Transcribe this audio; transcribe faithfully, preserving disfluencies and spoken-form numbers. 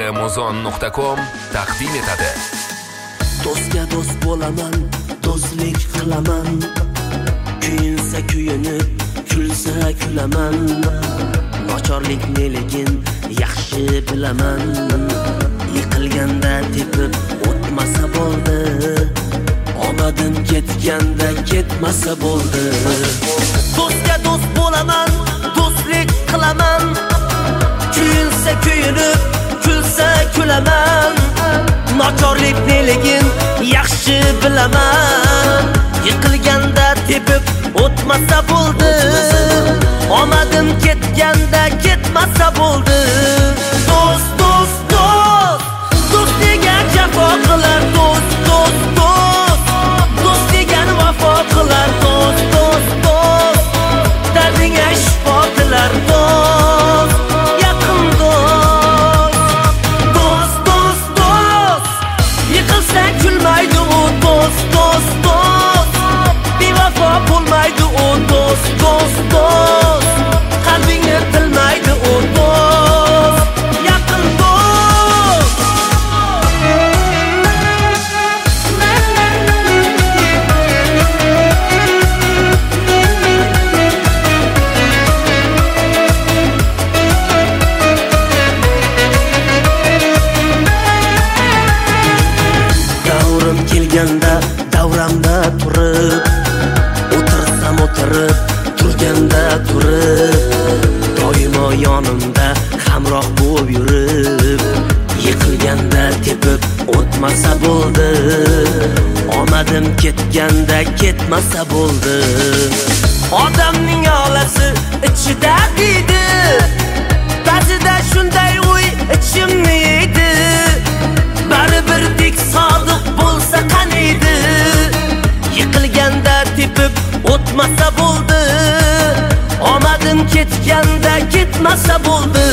muzon nuqta com taqdim etadi. Do'stga do'st bo'laman, do'stlik qilaman. Kuyinsa kuyinib, kulsa kulaman. Nochorlik neligin yaxshi bilaman. Yiqilganda tepib o'tmasa bo'ldi. Omadim ketganda ketmasa bo'ldi. Do'stga do'st bo'laman, do'stlik qilaman. Kuyinsa kuyinib, kulsa kulaman. Nochorlik neligin yaxshi bilaman. Yiqilganda tepib o'tmasa bo'ldi. Omadim ketganda ketmasa bo'ldi. Do'st, do'st, do'st, do'st degan jafo qilar. Do'st, do'st, do'st, do'st degan vafo qilar. Do'st, do'st, do'st, dardingga shifo tilar. Do'st, yaqin do'st. Do'st, do'st, do'st, yiqilsang kulmaydi u. Do'st, do'st, do'st, bevafo bo'lmaydi u. Do'st, do'st, do'st, qalbingni tilmaydi u. Do'st, yaqin do'st. Davrim kelganda davramda turib, o'tirsam o'tirib, turganda turib, doimo yonimda hamroh bo'lib yurib, yiqilganda tepib o'tmasa bo'ldi. Omadim ketganda ketmasa bo'ldi. Odamning olasi ichida deydi, ba'zida shunday o'y ichimni yeydi. Baribir tek sodiq bo'lsa qaniydi. Yiqilganda tepib o'tmasa bo'ldi. Omadim ketganda ketmasa bo'ldi.